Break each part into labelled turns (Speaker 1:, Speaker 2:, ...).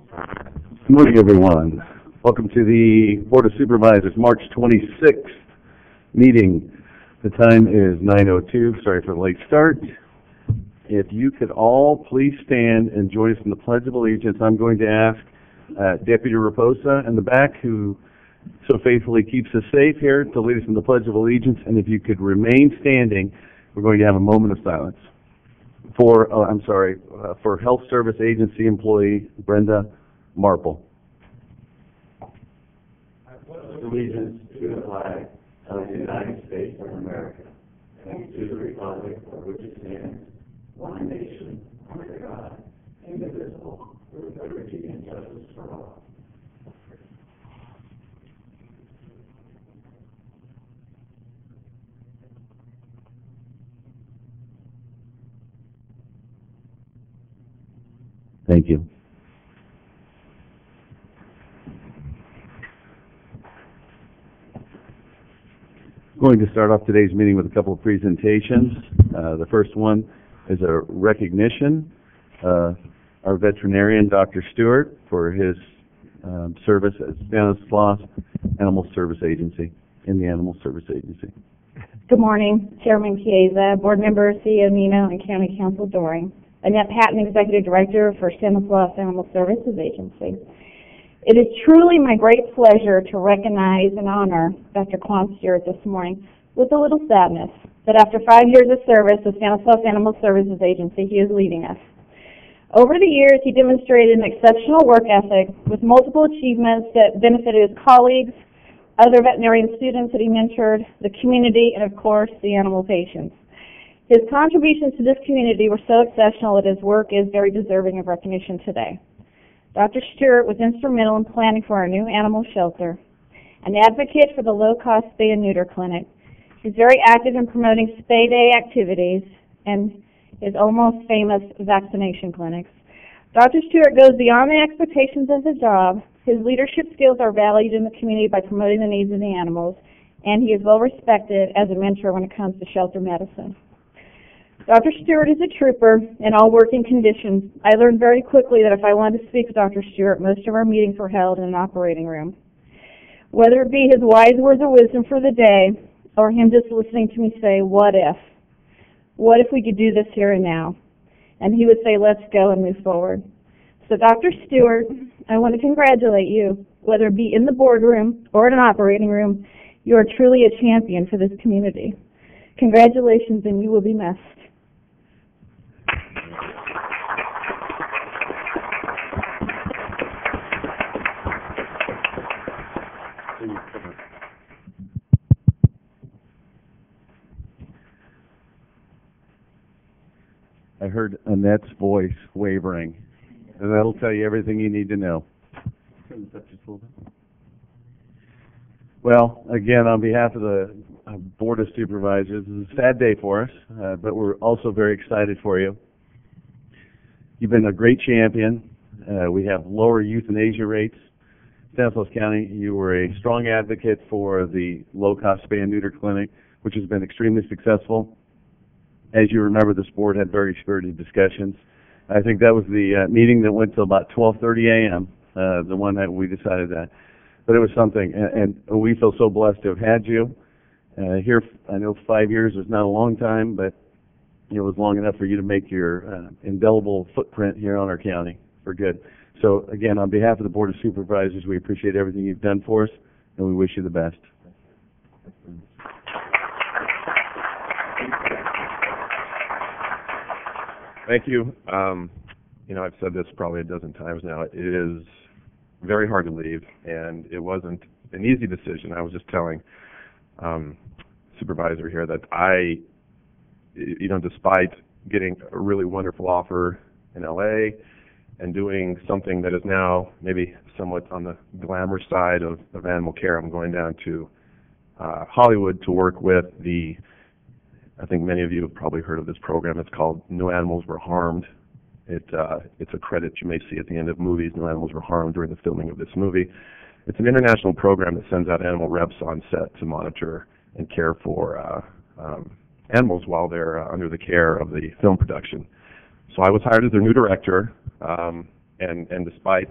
Speaker 1: Good morning, everyone. Welcome to the Board of Supervisors March 26th meeting. The time is 9:02. Sorry for the late start. If you could all please stand and join us in the Pledge of Allegiance, I'm going to ask Deputy Raposa in the back, who so faithfully keeps us safe here, to lead us in the Pledge of Allegiance. And if you could remain standing, we're going to have a moment of silence for Health Service Agency employee Brenda Marple.
Speaker 2: I pledge allegiance to the flag of the United States of America and to the republic for which it stands, one nation, under God, indivisible, with liberty and justice for all.
Speaker 1: Thank you. Going to start off today's meeting with a couple of presentations. The first one is a recognition. Our veterinarian, Dr. Stewart, for his service at Stanislaus Animal Service Agency, in the Animal Service Agency.
Speaker 3: Good morning, Chairman Chiesa, Board Member CEO Nino, and County Counsel Doring. Annette Patton, Executive Director for Stanislaus Animal Services Agency. It is truly my great pleasure to recognize and honor Dr. Quan Stewart this morning with a little sadness that after 5 years of service with Stanislaus Animal Services Agency, he is leaving us. Over the years, he demonstrated an exceptional work ethic with multiple achievements that benefited his colleagues, other veterinarian students that he mentored, the community, and of course, the animal patients. His contributions to this community were so exceptional that his work is very deserving of recognition today. Dr. Stewart was instrumental in planning for our new animal shelter, an advocate for the low-cost spay and neuter clinic. He's very active in promoting spay day activities and his almost famous vaccination clinics. Dr. Stewart goes beyond the expectations of the job. His leadership skills are valued in the community by promoting the needs of the animals, and he is well respected as a mentor when it comes to shelter medicine. Dr. Stewart is a trooper in all working conditions. I learned very quickly that if I wanted to speak with Dr. Stewart, most of our meetings were held in an operating room. Whether it be his wise words of wisdom for the day, or him just listening to me say, what if? What if we could do this here and now? And he would say, let's go and move forward. So Dr. Stewart, I want to congratulate you. Whether it be in the boardroom or in an operating room, you are truly a champion for this community. Congratulations, and you will be missed.
Speaker 1: I heard Annette's voice wavering, and that'll tell you everything you need to know. Well, again, on behalf of the Board of Supervisors, this is a sad day for us, but we're also very excited for you. You've been a great champion. We have lower euthanasia rates. Stanislaus County, you were a strong advocate for the low-cost spay and neuter clinic, which has been extremely successful. As you remember, this board had very spirited discussions. I think that was the meeting that went till about 12:30 a.m., the one that we decided that. But it was something, and we feel so blessed to have had you here. I know 5 years is not a long time, but it was long enough for you to make your indelible footprint here on our county for good. So, again, on behalf of the Board of Supervisors, we appreciate everything you've done for us, and we wish you the best.
Speaker 4: Thank you. I've said this probably a dozen times now. It is very hard to leave, and it wasn't an easy decision. I was just telling supervisor here that despite getting a really wonderful offer in LA and doing something that is now maybe somewhat on the glamour side of animal care, I'm going down to Hollywood to work with I think many of you have probably heard of this program. It's called No Animals Were Harmed. It's a credit you may see at the end of movies. No animals were harmed during the filming of this movie. It's an international program that sends out animal reps on set to monitor and care for animals while they're under the care of the film production. So I was hired as their new director. and despite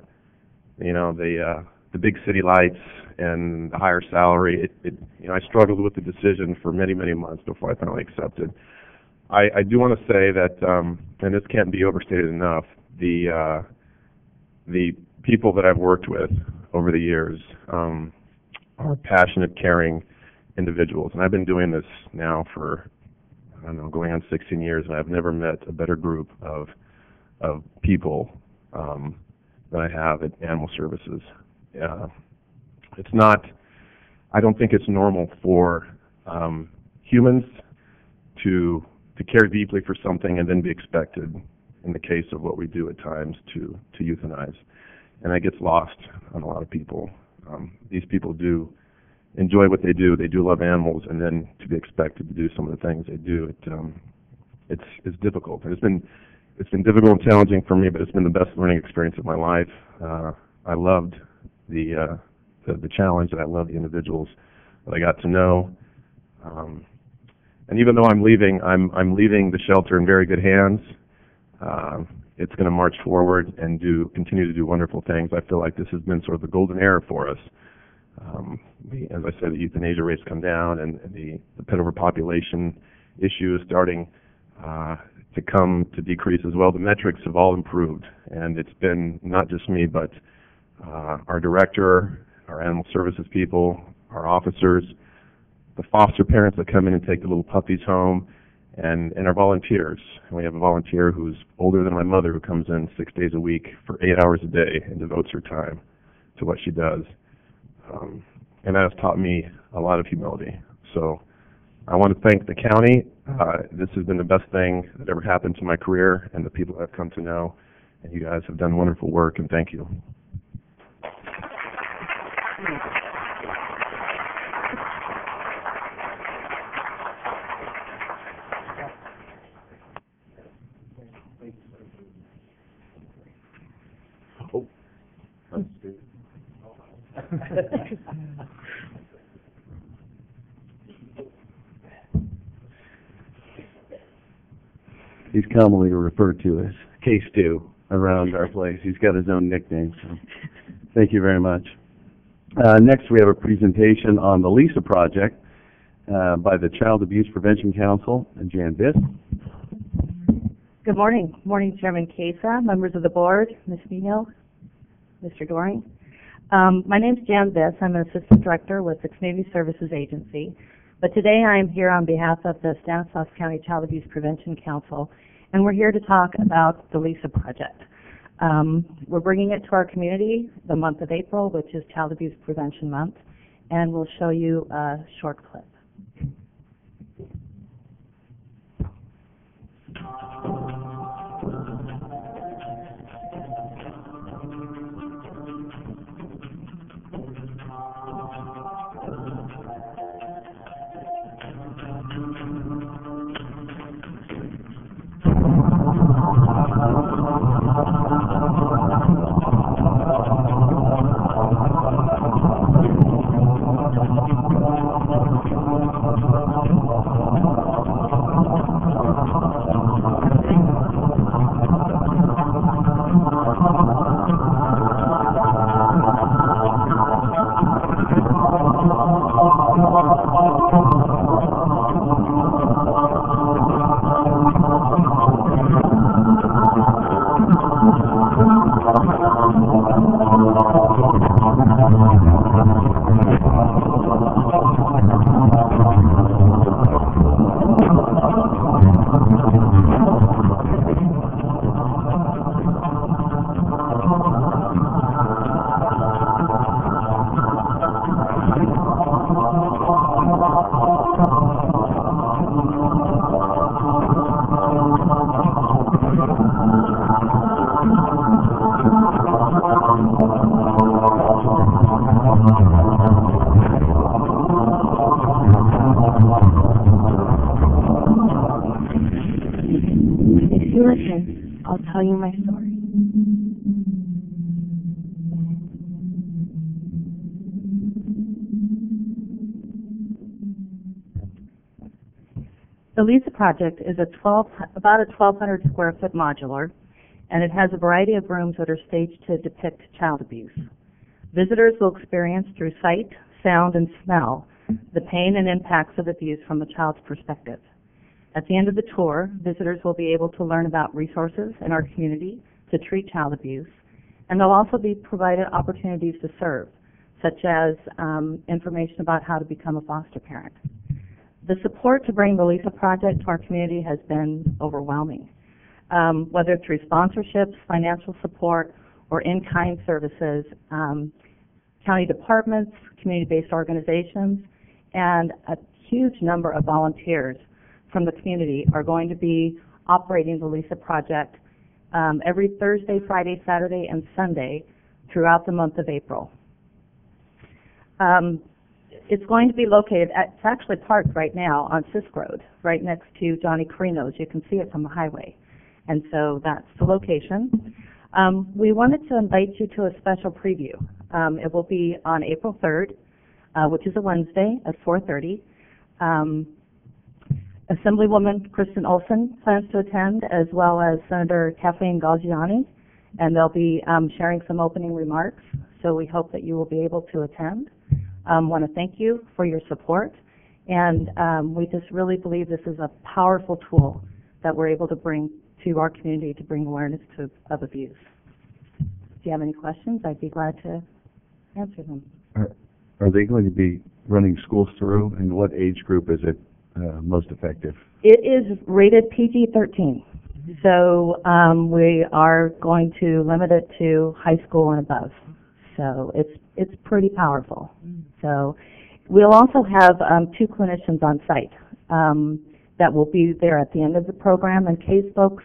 Speaker 4: the big city lights and the higher salary, I struggled with the decision for many months before I finally accepted. I do want to say that, and this can't be overstated enough, the people that I've worked with over the years are passionate, caring individuals, and I've been doing this now for, I don't know, going on 16 years, and I've never met a better group of people than I have at Animal Services. It's not, I don't think it's normal for humans to care deeply for something and then be expected, in the case of what we do at times, to euthanize. And that gets lost on a lot of people. These people do enjoy what they do. They do love animals, and then to be expected to do some of the things they do, it's difficult. And it's been difficult and challenging for me, but it's been the best learning experience of my life. I loved the challenge, and I loved the individuals that I got to know. And even though I'm leaving the shelter in very good hands. It's going to march forward and continue to do wonderful things. I feel like this has been sort of the golden era for us. As I said, the euthanasia rates come down, and the pet overpopulation issue is starting to come to decrease as well. The metrics have all improved, and it's been not just me, but our director, our animal services people, our officers, the foster parents that come in and take the little puppies home, and our volunteers. And we have a volunteer who's older than my mother who comes in 6 days a week for 8 hours a day and devotes her time to what she does. And that has taught me a lot of humility. So I want to thank the county. This has been the best thing that ever happened to my career and the people I've come to know. And you guys have done wonderful work, and thank you.
Speaker 1: He's commonly referred to as K-Stew around our place. He's got his own nickname. So thank you very much. Next, we have a presentation on the LISA project by the Child Abuse Prevention Council and Jan Biss.
Speaker 5: Good morning. Good morning, Chairman Kesa, members of the board, Ms. Mino, Mr. Doring. My name is Jan Biss. I'm an assistant director with the Community Services Agency. But today I am here on behalf of the Stanislaus County Child Abuse Prevention Council, and we're here to talk about the LISA project. We're bringing it to our community the month of April, which is Child Abuse Prevention Month, and we'll show you a short clip. If you listen, I'll tell you my story. The LISA project is about a 1,200 square foot modular, and it has a variety of rooms that are staged to depict child abuse. Visitors will experience through sight, sound, and smell the pain and impacts of abuse from a child's perspective. At the end of the tour, visitors will be able to learn about resources in our community to treat child abuse, and they'll also be provided opportunities to serve, such as information about how to become a foster parent. The support to bring the LISA project to our community has been overwhelming, whether through sponsorships, financial support, or in-kind services. County departments, community-based organizations, and a huge number of volunteers from the community are going to be operating the LISA project every Thursday, Friday, Saturday, and Sunday throughout the month of April. It's going to be located it's actually parked right now on Fisk Road, right next to Johnny Carino's. You can see it from the highway. And so that's the location. We wanted to invite you to a special preview. It will be on April 3rd, which is a Wednesday at 4:30. Assemblywoman Kristen Olson plans to attend, as well as Senator Kathleen Galgiani, and they'll be sharing some opening remarks. So we hope that you will be able to attend. Want to thank you for your support, and we just really believe this is a powerful tool that we're able to bring to our community to bring awareness of abuse. If you have any questions, I'd be glad to answer them.
Speaker 1: Are they going to be running schools through, and what age group is it most effective?
Speaker 5: It is rated PG-13, so we are going to limit it to high school and above. So it's pretty powerful. So we'll also have 2 clinicians on site that will be there at the end of the program in case folks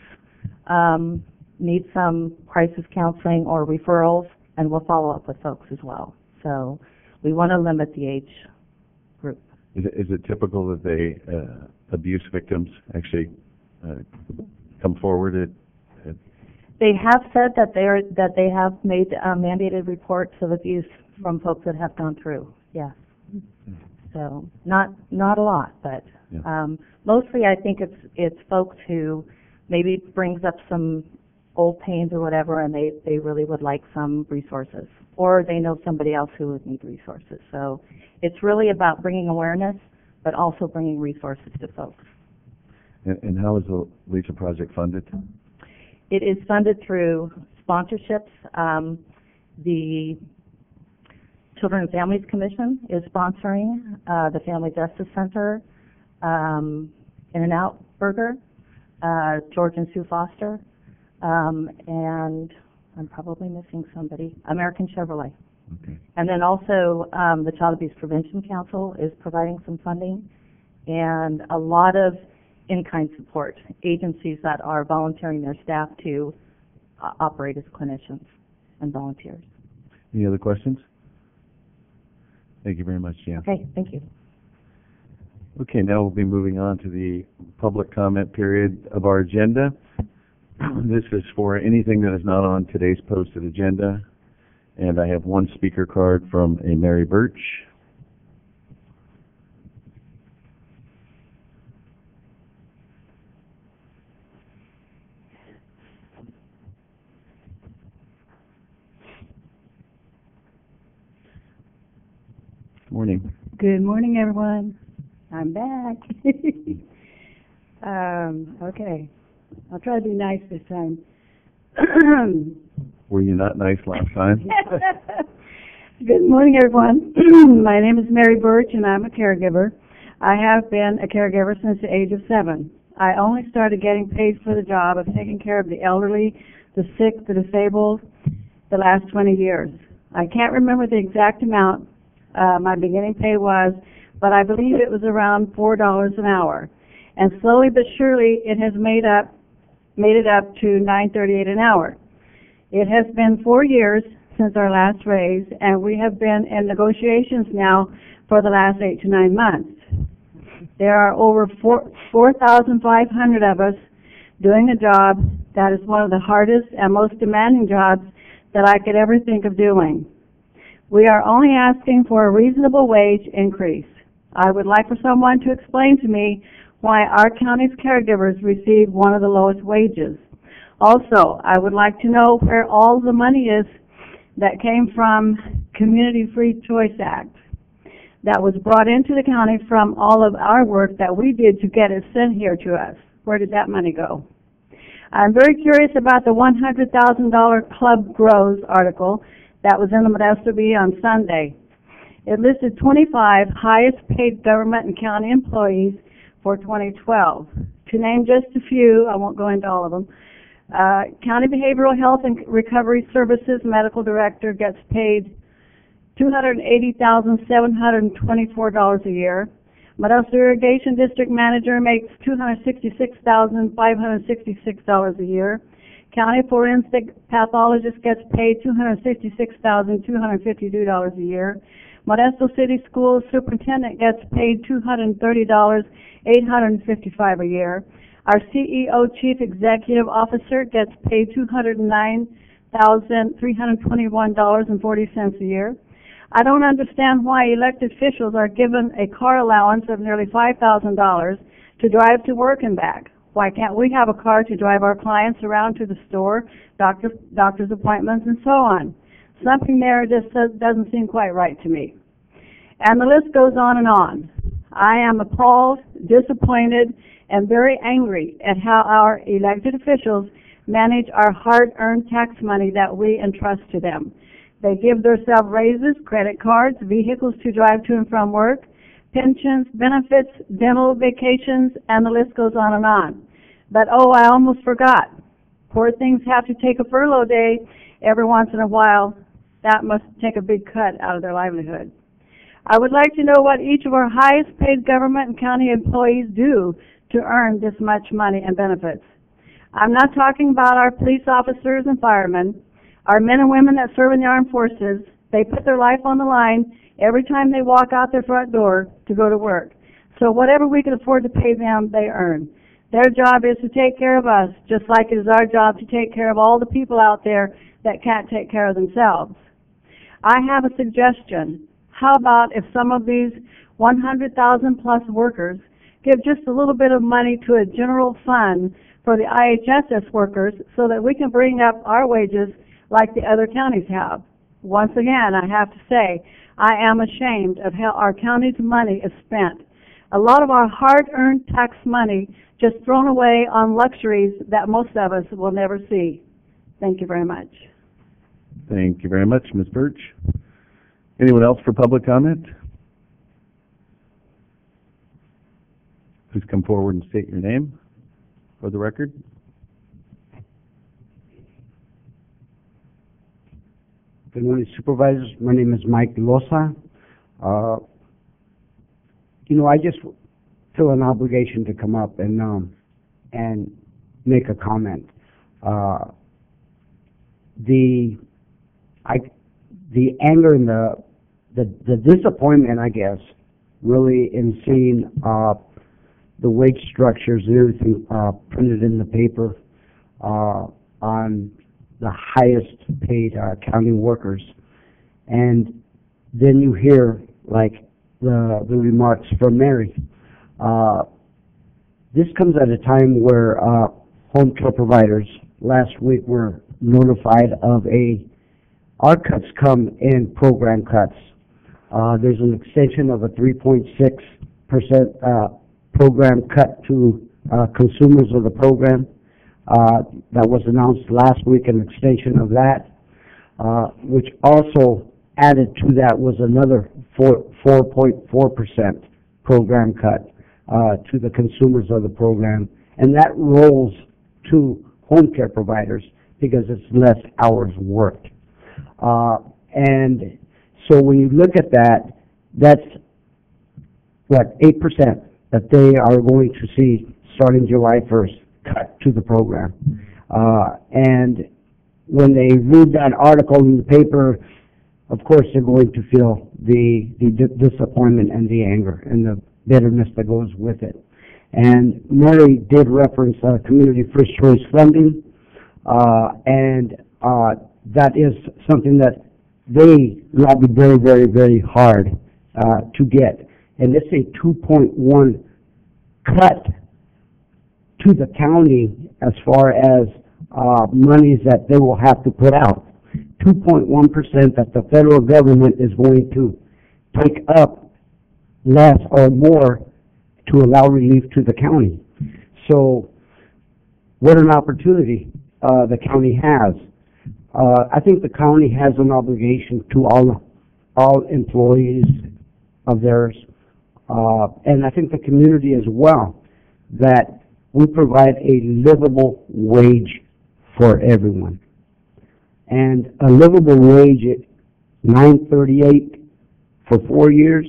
Speaker 5: need some crisis counseling or referrals, and we'll follow up with folks as well. So we want to limit the age group.
Speaker 1: Is it typical that they abuse victims actually come forward?
Speaker 5: They have said that they have made mandated reports of abuse from folks that have gone through. Yes. So not a lot, but mostly I think it's folks who maybe brings up some old pains or whatever, and they really would like some resources, or they know somebody else who would need resources. So it's really about bringing awareness, but also bringing resources to folks.
Speaker 1: And how is the LISA project funded?
Speaker 5: It is funded through sponsorships. The Children and Families Commission is sponsoring the Family Justice Center, In-N-Out Burger, George and Sue Foster, and I'm probably missing somebody, American Chevrolet.
Speaker 1: Okay.
Speaker 5: And then also the Child Abuse Prevention Council is providing some funding, and a lot of in-kind support, agencies that are volunteering their staff to operate as clinicians and volunteers.
Speaker 1: Any other questions? Thank you very much, Jan.
Speaker 5: Okay, thank you.
Speaker 1: Okay, now we'll be moving on to the public comment period of our agenda. This is for anything that is not on today's posted agenda. And I have one speaker card from a Mary Birch. Morning.
Speaker 6: Good morning, everyone. I'm back. Okay. I'll try to be nice this time.
Speaker 1: Were you not nice last time?
Speaker 6: Good morning, everyone. My name is Mary Birch, and I'm a caregiver. I have been a caregiver since the age of 7. I only started getting paid for the job of taking care of the elderly, the sick, the disabled, the last 20 years. I can't remember the exact amount my beginning pay was, but I believe it was around $4 an hour. And slowly but surely, it has made it up to $9.38 an hour. It has been 4 years since our last raise, and we have been in negotiations now for the last 8 to 9 months. There are over 4,500 of us doing a job that is one of the hardest and most demanding jobs that I could ever think of doing. We are only asking for a reasonable wage increase. I would like for someone to explain to me why our county's caregivers receive one of the lowest wages. Also, I would like to know where all the money is that came from Community Free Choice Act that was brought into the county from all of our work that we did to get it sent here to us. Where did that money go? I'm very curious about the $100,000 Club Grows article that was in the Modesto Bee on Sunday. It listed 25 highest paid government and county employees for 2012. To name just a few, I won't go into all of them. County Behavioral Health and Recovery Services Medical Director gets paid $280,724 a year. Modesto Irrigation District Manager makes $266,566 a year. County Forensic Pathologist gets paid $266,252 a year. Modesto City Schools Superintendent gets paid $230,855 a year. Our CEO Chief Executive Officer gets paid $209,321.40 a year. I don't understand why elected officials are given a car allowance of nearly $5,000 to drive to work and back. Why can't we have a car to drive our clients around to the store, doctor's appointments, and so on? Something there just doesn't seem quite right to me. And the list goes on and on. I am appalled, disappointed, and very angry at how our elected officials manage our hard-earned tax money that we entrust to them. They give themselves raises, credit cards, vehicles to drive to and from work, pensions, benefits, dental, vacations, and the list goes on and on. But oh, I almost forgot. Poor things have to take a furlough day every once in a while. That must take a big cut out of their livelihood. I would like to know what each of our highest paid government and county employees do to earn this much money and benefits. I'm not talking about our police officers and firemen, our men and women that serve in the armed forces. They put their life on the line every time they walk out their front door to go to work. So whatever we can afford to pay them, they earn. Their job is to take care of us, just like it is our job to take care of all the people out there that can't take care of themselves. I have a suggestion. How about if some of these 100,000 plus workers give just a little bit of money to a general fund for the IHSS workers so that we can bring up our wages like the other counties have. Once again, I have to say, I am ashamed of how our county's money is spent. A lot of our hard-earned tax money just thrown away on luxuries that most of us will never see. Thank you very much.
Speaker 1: Thank you very much, Ms. Birch. Anyone else for public comment? Please come forward and state your name for the record.
Speaker 7: Good morning, Supervisors. My name is Mike Loza. I just feel an obligation to come up and make a comment. The anger and the disappointment, I guess, really in seeing the wage structures and everything printed in the paper on the highest paid county workers, and then you hear like the remarks from Mary. This comes at a time where home care providers last week were notified of our cuts come in program cuts. There's an extension of a 3.6% program cut to consumers of the program. That was announced last week, an extension of that, which also added to that was another 4.4% program cut to the consumers of the program. And that rolls to home care providers because it's less hours worked. And so when you look at that, that's, 8% that they are going to see starting July 1st cut to the program. And when they read that article in the paper, of course they're going to feel the disappointment and the anger and the bitterness that goes with it. And Mary did reference Community First Choice funding, and that is something that they lobbied very, very, very hard to get. And it's a 2.1 cut to the county as far as monies that they will have to put out. 2.1% that the federal government is going to take up less or more to allow relief to the county. So what an opportunity the county has. I think the county has an obligation to all employees of theirs, and I think the community as well, that we provide a livable wage for everyone. And a livable wage at $9.38 for 4 years,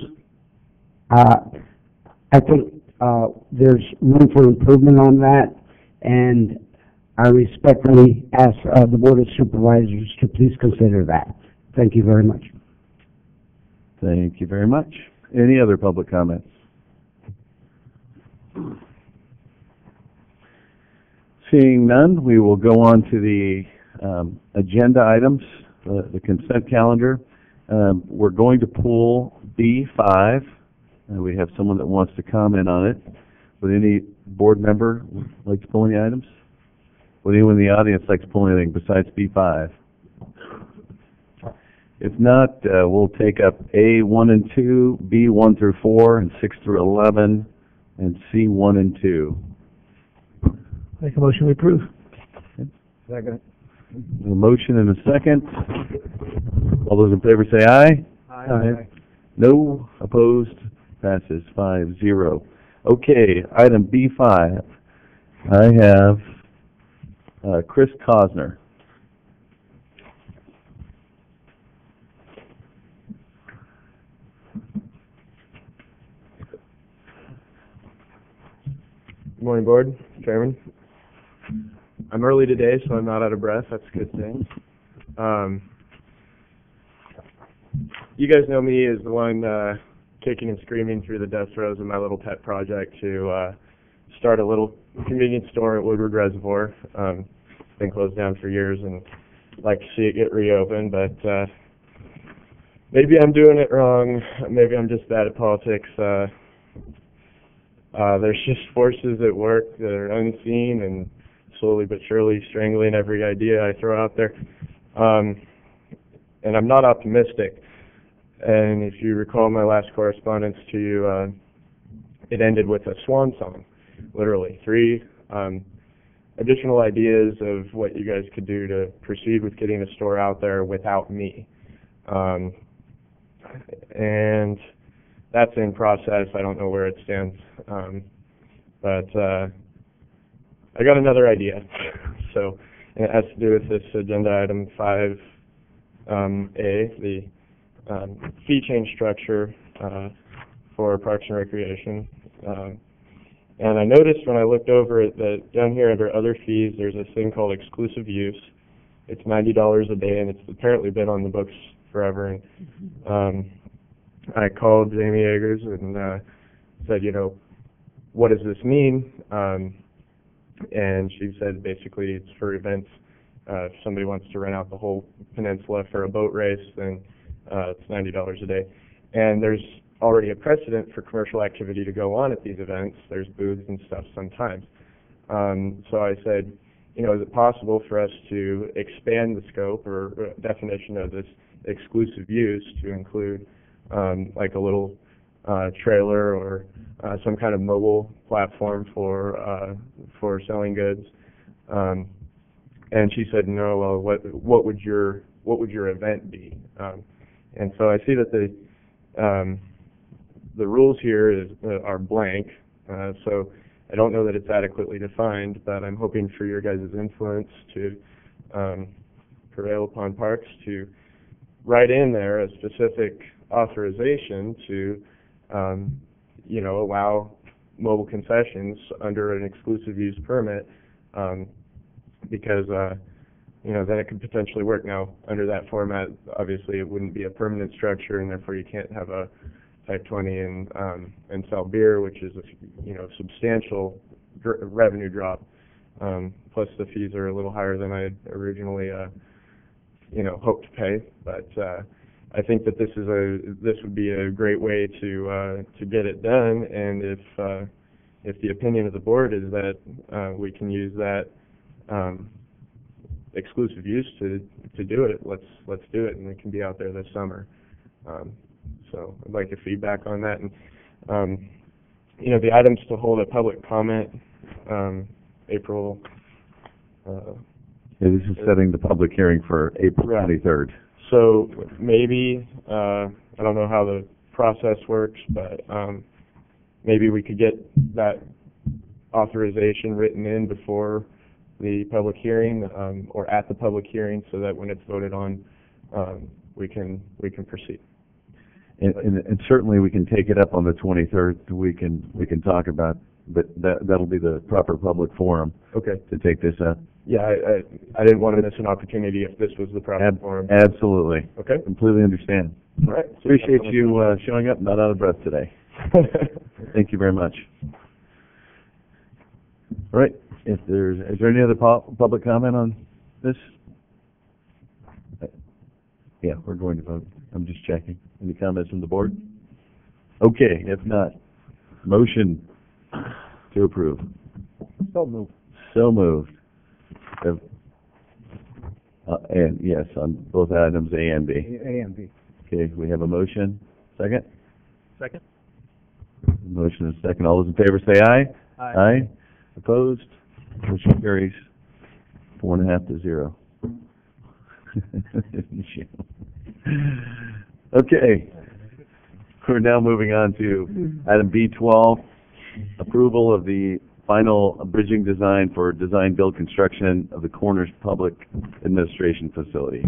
Speaker 7: I think there's room for improvement on that, and I respectfully ask the Board of Supervisors to please consider that. Thank you very much.
Speaker 1: Thank you very much. Any other public comments? Seeing none, we will go on to the agenda items, the consent calendar. We're going to pull B5. We have someone that wants to comment on it. Would any board member like to pull any items? Would anyone in the audience like to pull anything besides B5? If not, we'll take up A1 and 2, B1 through 4, and 6 through 11, and C1 and 2.
Speaker 8: Make a motion to approve.
Speaker 7: Second.
Speaker 1: A motion and a second. All those in favor say aye.
Speaker 8: Aye.
Speaker 1: No, opposed, passes 5-0. Okay, item B5. I have Chris Cosner.
Speaker 9: Good morning, Board, Chairman. I'm early today, so I'm not out of breath. That's a good thing. You guys know me as the one kicking and screaming through the death throes of my little pet project to start a little convenience store at Woodward Reservoir. It's been closed down for years, and I'd like to see it get reopened, but maybe I'm doing it wrong. Maybe I'm just bad at politics. There's just forces at work that are unseen and slowly but surely strangling every idea I throw out there. And I'm not optimistic. And if you recall my last correspondence to you, it ended with a swan song, literally. 3 additional ideas of what you guys could do to proceed with getting a store out there without me. And that's in process. I don't know where it stands. But I got another idea. So it has to do with this agenda item 5A, the fee change structure for Parks and Recreation. And I noticed when I looked over it that down here under other fees, there's this thing called exclusive use. It's $90 a day, and it's apparently been on the books forever. And I called Jamie Eggers and said, you know, what does this mean? And she said basically it's for events. If somebody wants to rent out the whole peninsula for a boat race, then it's $90 a day. And there's already a precedent for commercial activity to go on at these events. There's booths and stuff sometimes. So I said, you know, is it possible for us to expand the scope or definition of this exclusive use to include like a little trailer or some kind of mobile platform for selling goods? And she said, no. Well, what would your event be? And so I see that the rules here are blank. So I don't know that it's adequately defined, but I'm hoping for your guys' influence to prevail upon Parks to write in there a specific authorization to you know, allow mobile concessions under an exclusive use permit, because you know, then it could potentially work. Now, under that format, obviously it wouldn't be a permanent structure, and therefore you can't have a Type 20 and sell beer, which is a, you know, substantial revenue drop. Plus the fees are a little higher than I had originally you know, hoped to pay, but I think that this would be a great way to get it done. And if the opinion of the board is that we can use that exclusive use to do it, let's do it, and it can be out there this summer. So I'd like your feedback on that. And the items to hold a public comment, April.
Speaker 1: This is setting the public hearing for April 23rd.
Speaker 9: So maybe I don't know how the process works, but maybe we could get that authorization written in before the public hearing or at the public hearing, so that when it's voted on, we can proceed.
Speaker 1: And certainly we can take it up on the 23rd. We can talk about, but that'll be the proper public forum.
Speaker 9: Okay.
Speaker 1: To take this up.
Speaker 9: Yeah, I didn't want to miss an opportunity if this was the proper forum.
Speaker 1: Absolutely.
Speaker 9: Okay.
Speaker 1: Completely understand.
Speaker 9: All right.
Speaker 1: Appreciate you showing up. Not out of breath today. Thank you very much. All right. Is there any other public comment on this? Yeah, we're going to vote. I'm just checking. Any comments from the board? Okay. If not, motion to approve.
Speaker 8: So moved.
Speaker 1: So moved. And yes, on both items, A and B.
Speaker 8: A and B.
Speaker 1: Okay, we have a motion. Second?
Speaker 8: Second.
Speaker 1: Motion is second. All those in favor say aye.
Speaker 8: Aye.
Speaker 1: Aye. Opposed? Motion carries 4.5 to 0. Okay. We're now moving on to item B12, approval of the final bridging design for design build construction of the Corners Public Administration Facility.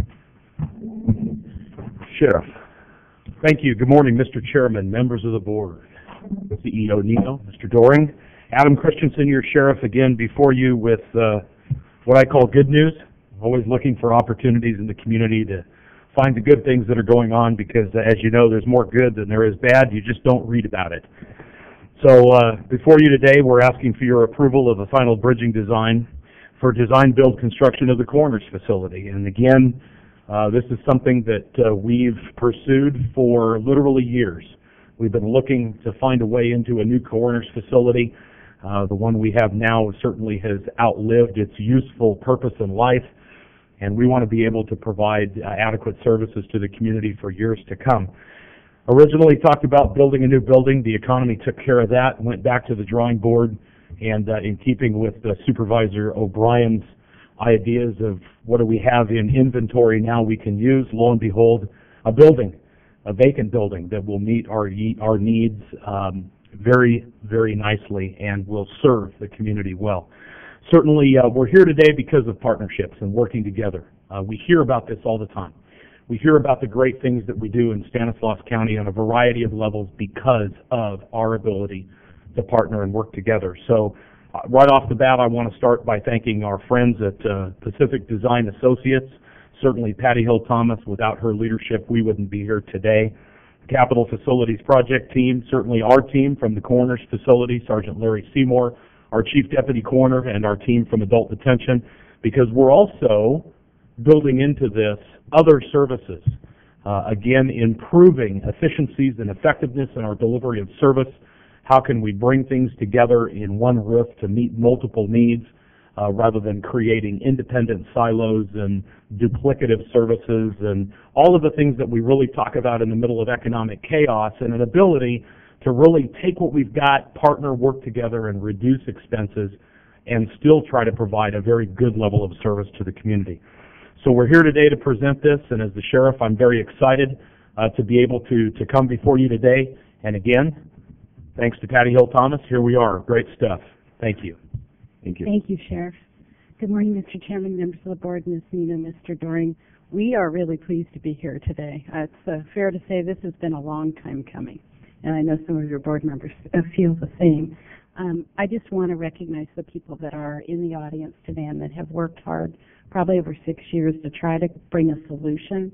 Speaker 1: Sheriff.
Speaker 10: Thank you. Good morning, Mr. Chairman, members of the board, CEO Nino, Mr. Doring. Adam Christensen, your sheriff, again before you with what I call good news. Always looking for opportunities in the community to find the good things that are going on, because as you know, there's more good than there is bad. You just don't read about it. So before you today, we're asking for your approval of a final bridging design for design build construction of the Corners facility. And again, this is something that we've pursued for literally years. We've been looking to find a way into a new Corners facility. The one we have now certainly has outlived its useful purpose in life, and we want to be able to provide adequate services to the community for years to come. Originally talked about building a new building. The economy took care of that, went back to the drawing board, and in keeping with Supervisor O'Brien's ideas of what do we have in inventory now we can use, lo and behold, a building, a vacant building that will meet our needs very, very nicely and will serve the community well. Certainly, we're here today because of partnerships and working together. We hear about this all the time. We hear about the great things that we do in Stanislaus County on a variety of levels because of our ability to partner and work together. So right off the bat, I want to start by thanking our friends at Pacific Design Associates. Certainly Patty Hill Thomas, without her leadership, we wouldn't be here today. Capital Facilities Project team, certainly our team from the Corners facility, Sergeant Larry Seymour, our Chief Deputy Coroner, and our team from Adult Detention, because we're also building into this other services. Again, improving efficiencies and effectiveness in our delivery of service. How can we bring things together in one roof to meet multiple needs rather than creating independent silos and duplicative services and all of the things that we really talk about in the middle of economic chaos, and an ability to really take what we've got, partner, work together, and reduce expenses and still try to provide a very good level of service to the community. So we're here today to present this, and as the sheriff, I'm very excited to be able to come before you today. And again, thanks to Patty Hill Thomas, here we are. Great stuff. Thank you.
Speaker 1: Thank you.
Speaker 11: Thank you, Sheriff. Good morning, Mr. Chairman, members of the board, Ms. Nina, Mr. Doring. We are really pleased to be here today. It's fair to say this has been a long time coming, and I know some of your board members feel the same. I just want to recognize the people that are in the audience today and that have worked hard, probably over 6 years, to try to bring a solution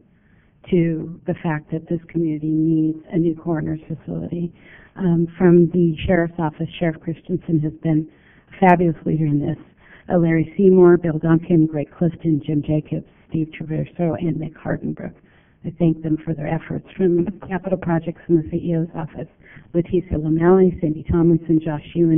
Speaker 11: to the fact that this community needs a new coroner's facility. From the Sheriff's Office, Sheriff Christensen has been a fabulous leader in this. Larry Seymour, Bill Duncan, Greg Clifton, Jim Jacobs, Steve Traverso, and Nick Hardenbrook. I thank them for their efforts. From Capital Projects in the CEO's office, Leticia Lamalley, Cindy Tomlinson, Josh Ewan,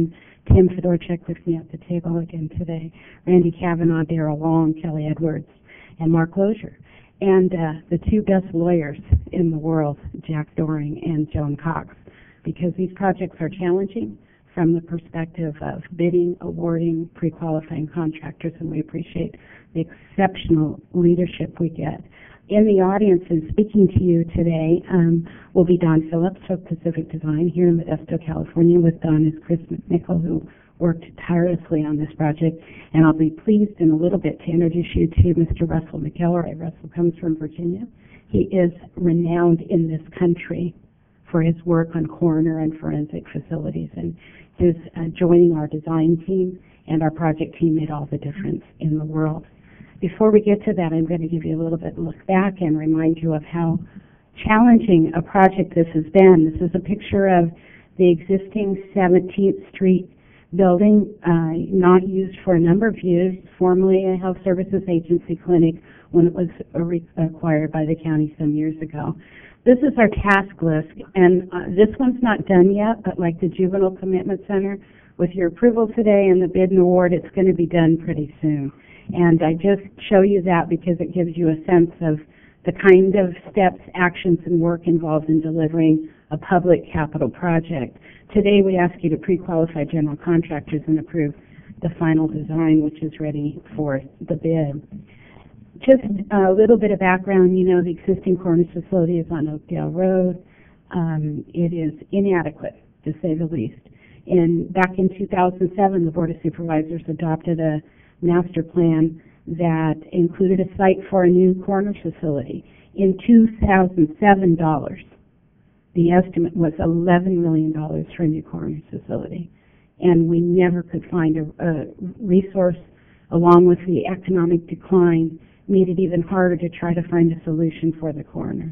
Speaker 11: Tim Fedorchuk with me at the table again today, Randy Kavanaugh, Darrell Long, Kelly Edwards, and Mark Lozier. And the two best lawyers in the world, Jack Doring and Joan Cox, because these projects are challenging from the perspective of bidding, awarding, pre-qualifying contractors, and we appreciate the exceptional leadership we get. In the audience and speaking to you today will be Don Phillips of Pacific Design here in Modesto, California. With Don is Chris McNichol, who worked tirelessly on this project. And I'll be pleased in a little bit to introduce you to Mr. Russell McElroy. Russell comes from Virginia. He is renowned in this country for his work on coroner and forensic facilities. And his joining our design team and our project team made all the difference in the world. Before we get to that, I'm going to give you a little bit of a look back and remind you of how challenging a project this has been. This is a picture of the existing 17th Street building, not used for a number of years, formerly a health services agency clinic when it was acquired by the county some years ago. This is our task list, and this one's not done yet, but like the Juvenile Commitment Center, with your approval today and the bid and award, it's going to be done pretty soon. And I just show you that because it gives you a sense of the kind of steps, actions, and work involved in delivering a public capital project. Today we ask you to pre-qualify general contractors and approve the final design, which is ready for the bid. Just a little bit of background, you know, the existing coroner's facility is on Oakdale Road. It is inadequate, to say the least. And back in 2007, the Board of Supervisors adopted a master plan that included a site for a new coroner's facility. In 2007 dollars, the estimate was $11 million for a new coroner's facility. And we never could find a resource, along with the economic decline, made it even harder to try to find a solution for the coroners.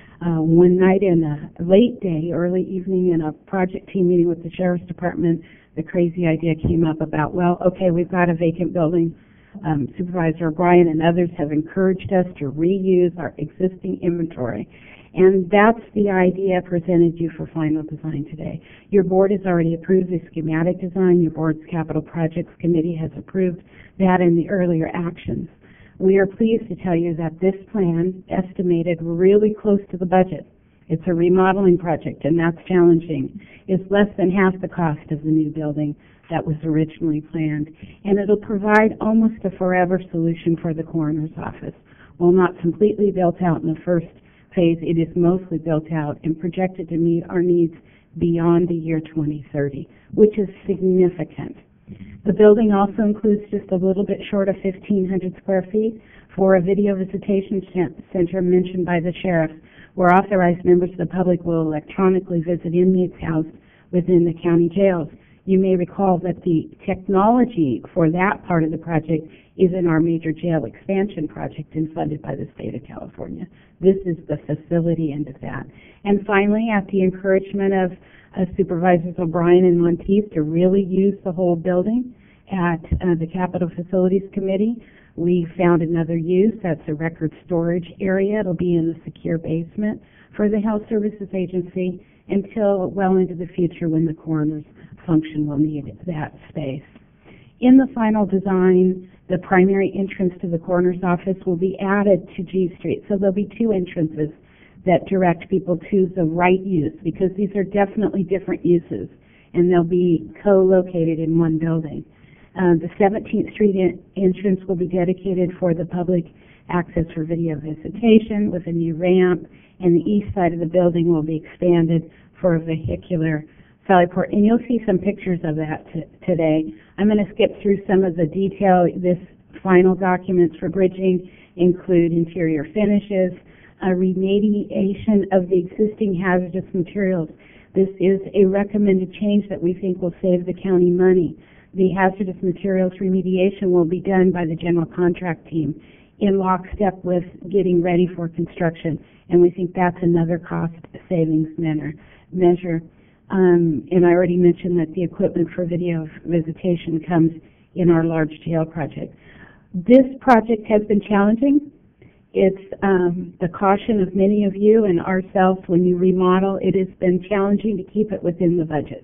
Speaker 11: One night in a late day, early evening, in a project team meeting with the Sheriff's Department, the crazy idea came up about, well, okay, we've got a vacant building. Supervisor O'Brien and others have encouraged us to reuse our existing inventory. And that's the idea presented you for final design today. Your board has already approved the schematic design. Your board's capital projects committee has approved that in the earlier actions. We are pleased to tell you that this plan, estimated really close to the budget, it's a remodeling project, and that's challenging, is less than half the cost of the new building that was originally planned. And it'll provide almost a forever solution for the coroner's office. While not completely built out in the first phase, it is mostly built out and projected to meet our needs beyond the year 2030, which is significant. The building also includes just a little bit short of 1,500 square feet for a video visitation center mentioned by the sheriff, where authorized members of the public will electronically visit inmates housed within the county jails. You may recall that the technology for that part of the project is in our major jail expansion project and funded by the state of California. This is the facility end of that. And finally, at the encouragement of Supervisors O'Brien and Monteith to really use the whole building at the Capital Facilities Committee, we found another use. That's a record storage area. It'll be in the secure basement for the Health Services Agency until well into the future when the coroner's function will need that space. In the final design, the primary entrance to the coroner's office will be added to G Street. So there'll be two entrances that direct people to the right use, because these are definitely different uses, and they'll be co-located in one building. The 17th Street entrance will be dedicated for the public access for video visitation with a new ramp, and the east side of the building will be expanded for a vehicular Sallyport. And you'll see some pictures of that today. I'm going to skip through some of the detail. This final documents for bridging include interior finishes, a remediation of the existing hazardous materials. This is a recommended change that we think will save the county money. The hazardous materials remediation will be done by the general contract team in lockstep with getting ready for construction, and we think that's another cost savings measure. And I already mentioned that the equipment for video visitation comes in our large jail project. This project has been challenging. It's the caution of many of you and ourselves when you remodel. It has been challenging to keep it within the budget.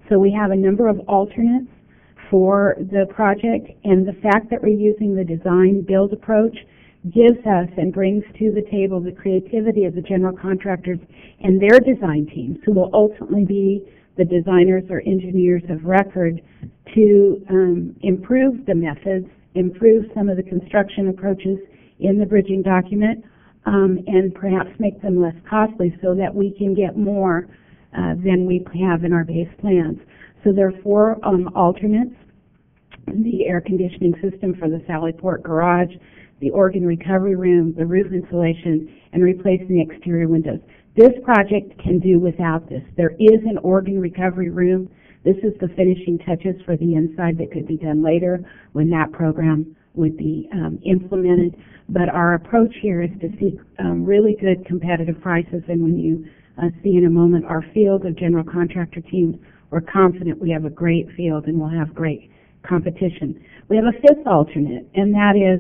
Speaker 11: So we have a number of alternates for the project, and the fact that we're using the design-build approach gives us and brings to the table the creativity of the general contractors and their design teams, who will ultimately be the designers or engineers of record to improve the methods, improve some of the construction approaches in the bridging document, and perhaps make them less costly so that we can get more than we have in our base plans. So there are 4 alternates: the air conditioning system for the Sallyport garage, the organ recovery room, the roof insulation, and replacing the exterior windows. This project can do without this. There is an organ recovery room. This is the finishing touches for the inside that could be done later when that program would be implemented. But our approach here is to seek really good competitive prices, and when you see in a moment our field of general contractor teams, we're confident we have a great field and we'll have great competition. We have a 5th alternate, and that is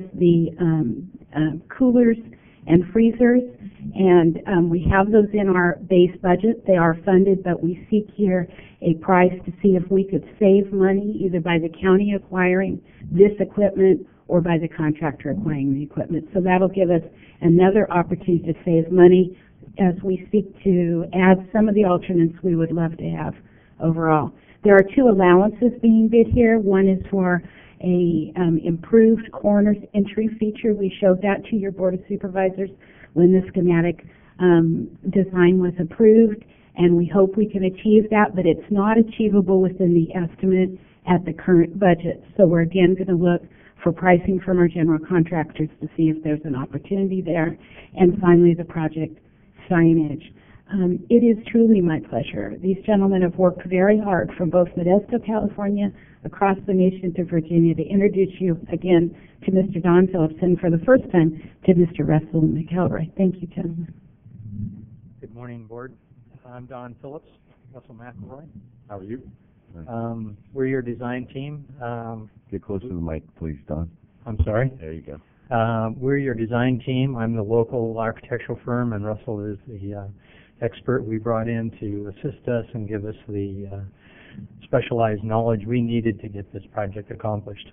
Speaker 11: the coolers and freezers, and we have those in our base budget. They are funded, but we seek here a price to see if we could save money either by the county acquiring this equipment or by the contractor acquiring the equipment. So that'll give us another opportunity to save money as we seek to add some of the alternates we would love to have overall. There are 2 allowances being bid here. One is for a improved coroner's entry feature. We showed that to your Board of Supervisors when the schematic design was approved, and we hope we can achieve that, but it's not achievable within the estimate at the current budget. So we're again going to look for pricing from our general contractors to see if there's an opportunity there. And finally, the project signage. It is truly my pleasure. These gentlemen have worked very hard from both Modesto, California, across the nation to Virginia to introduce you again to Mr. Don Phillips, and for the first time to Mr. Russell McElroy. Thank you, gentlemen.
Speaker 12: Good morning, Board. I'm Don Phillips, Russell McElroy.
Speaker 1: How are you?
Speaker 12: We're your design team.
Speaker 1: Get close to the mic, please, Don.
Speaker 12: I'm sorry?
Speaker 1: There you go.
Speaker 12: We're your design team. I'm the local architectural firm, and Russell is the expert we brought in to assist us and give us the specialized knowledge we needed to get this project accomplished.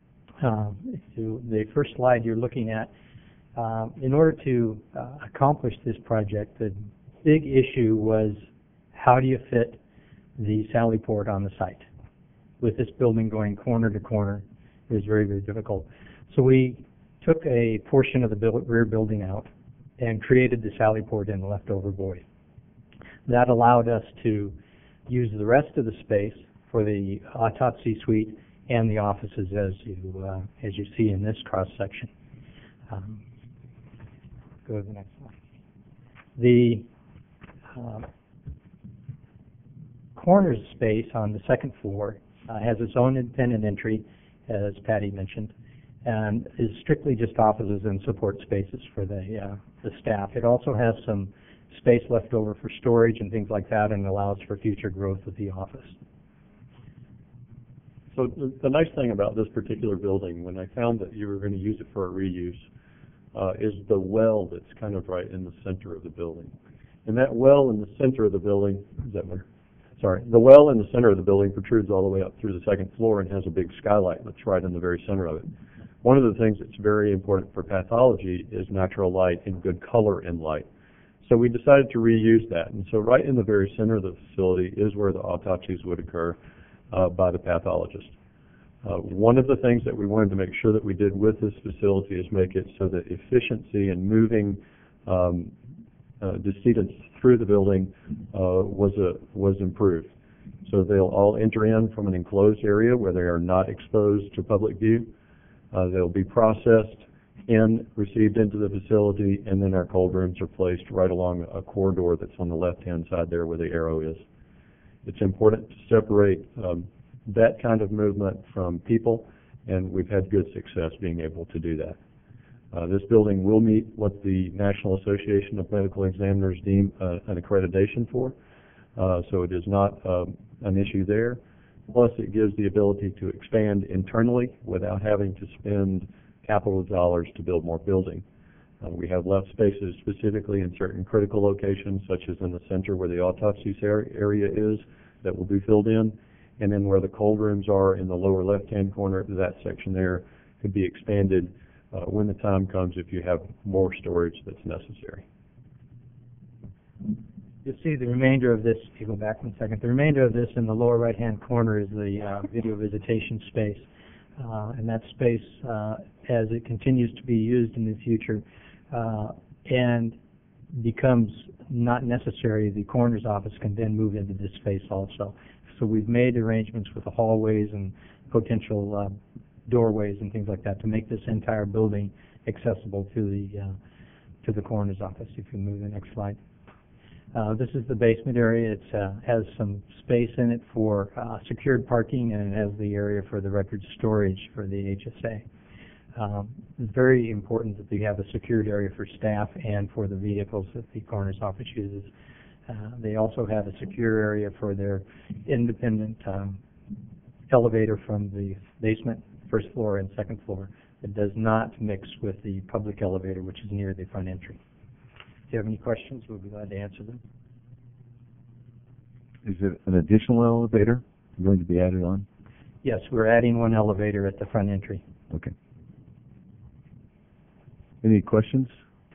Speaker 12: The first slide you're looking at, in order to accomplish this project, the big issue was how do you fit the Sallyport on the site? With this building going corner to corner, it was very, very difficult. So we took a portion of the rear building out and created the Sallyport in the leftover void. That allowed us to use the rest of the space for the autopsy suite and the offices as you see in this cross section. Go to the next slide. The corner space on the second floor has its own independent entry, as Patty mentioned, and is strictly just offices and support spaces for the staff. It also has some space left over for storage and things like that, and allows for future growth of the office.
Speaker 13: So the nice thing about this particular building, when I found that you were going to use it for a reuse, is the well that's kind of right in the center of the building. And that well in the center of the building, the well in the center of the building protrudes all the way up through the second floor and has a big skylight that's right in the very center of it. One of the things that's very important for pathology is natural light and good color in light. So we decided to reuse that. And so right in the very center of the facility is where the autopsies would occur by the pathologist. One of the things that we wanted to make sure that we did with this facility is make it so that efficiency in moving decedents through the building was improved. So they'll all enter in from an enclosed area where they are not exposed to public view. They'll be processed and received into the facility, and then our cold rooms are placed right along a corridor that's on the left-hand side there where the arrow is. It's important to separate that kind of movement from people, and we've had good success being able to do that. This building will meet what the National Association of Medical Examiners deem an accreditation for, so it is not an issue there. Plus, it gives the ability to expand internally without having to spend capital dollars to build more building. We have left spaces specifically in certain critical locations, such as in the center where the autopsy area is, that will be filled in. And then where the cold rooms are in the lower left-hand corner, that section there could be expanded when the time comes if you have more storage that's necessary.
Speaker 12: You'll see the remainder of this, if you go back 1 second, the remainder of this in the lower right-hand corner is the video visitation space. And that space, as it continues to be used in the future and becomes not necessary, the coroner's office can then move into this space also. So we've made arrangements with the hallways and potential doorways and things like that to make this entire building accessible to the coroner's office. If you move to the next slide. This is the basement area. It has some space in it for secured parking, and it has the area for the record storage for the HSA. It's very important that they have a secured area for staff and for the vehicles that the coroner's office uses. They also have a secure area for their independent elevator from the basement, first floor and second floor. It does not mix with the public elevator, which is near the front entry. If you have any questions, we'll be glad to answer them.
Speaker 14: Is it an additional elevator going to be added on?
Speaker 12: Yes, we're adding one elevator at the front entry.
Speaker 14: Okay. Any questions?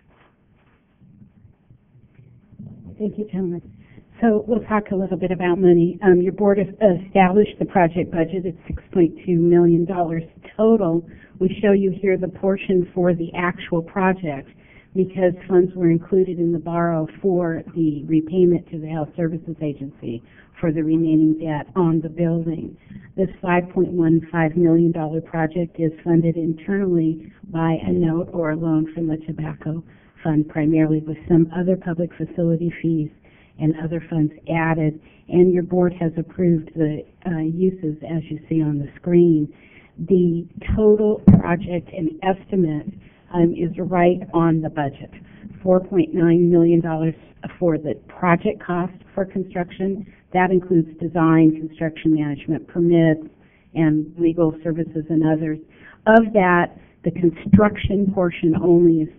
Speaker 11: Thank you, gentlemen. So we'll talk a little bit about money. Your board established the project budget at $6.2 million total. We show you here the portion for the actual project because funds were included in the borrow for the repayment to the Health Services Agency for the remaining debt on the building. This $5.15 million project is funded internally by a note or a loan from the Tobacco Fund primarily, with some other public facility fees and other funds added, and your board has approved the uses as you see on the screen. The total project and estimate is right on the budget. $4.9 million for the project cost for construction. That includes design, construction management, permits, and legal services and others. Of that, the construction portion only is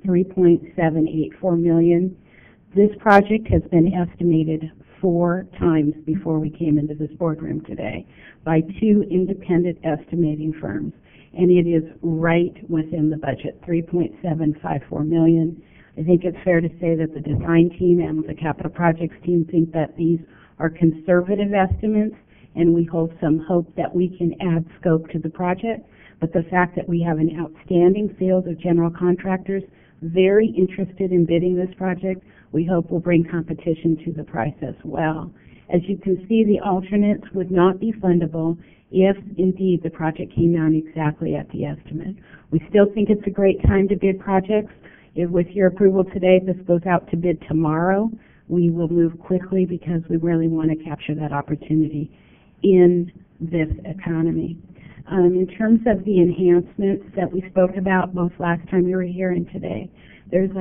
Speaker 11: $3.784 million. This project has been estimated 4 times before we came into this boardroom today by 2 independent estimating firms, and it is right within the budget, $3.754 million. I think it's fair to say that the design team and the capital projects team think that these are conservative estimates, and we hold some hope that we can add scope to the project. But the fact that we have an outstanding field of general contractors very interested in bidding this project, we hope will bring competition to the price as well. As you can see, the alternates would not be fundable if indeed the project came down exactly at the estimate. We still think it's a great time to bid projects. If with your approval today, this goes out to bid tomorrow, we will move quickly because we really want to capture that opportunity in this economy. In terms of the enhancements that we spoke about both last time you were here and today, there's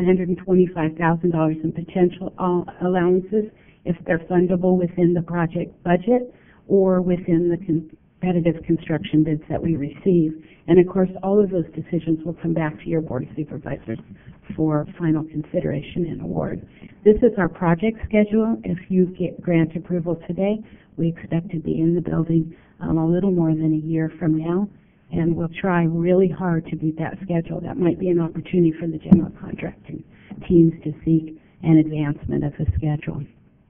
Speaker 11: $125,000 in potential allowances if they're fundable within the project budget or within the competitive construction bids that we receive. And of course, all of those decisions will come back to your Board of Supervisors for final consideration and award. This is our project schedule. If you get grant approval today, we expect to be in the building a little more than a year from now, and we'll try really hard to beat that schedule. That might be an opportunity for the general contracting teams to seek an advancement of the schedule.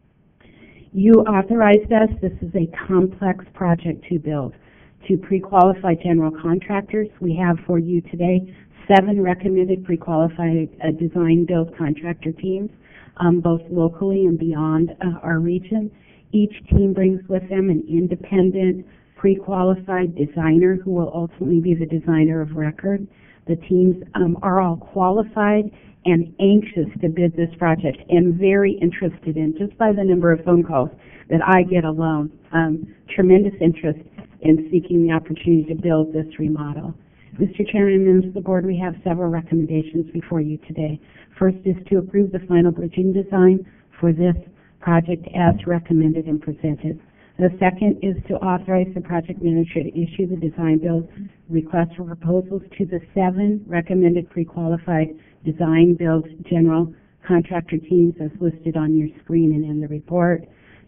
Speaker 11: You authorized us, this is a complex project to build, to pre-qualify general contractors. We have for you today 7 recommended pre-qualified design build contractor teams, both locally and beyond our region. Each team brings with them an independent, pre-qualified designer who will ultimately be the designer of record. The teams are all qualified and anxious to bid this project and very interested in, just by the number of phone calls that I get alone, tremendous interest in seeking the opportunity to build this remodel. Mr. Chairman and members of the board, we have several recommendations before you today. First is to approve the final bridging design for this project as recommended and presented. The second is to authorize the project manager to issue the design build request for proposals to the 7 recommended pre-qualified design build general contractor teams as listed on your screen and in the report.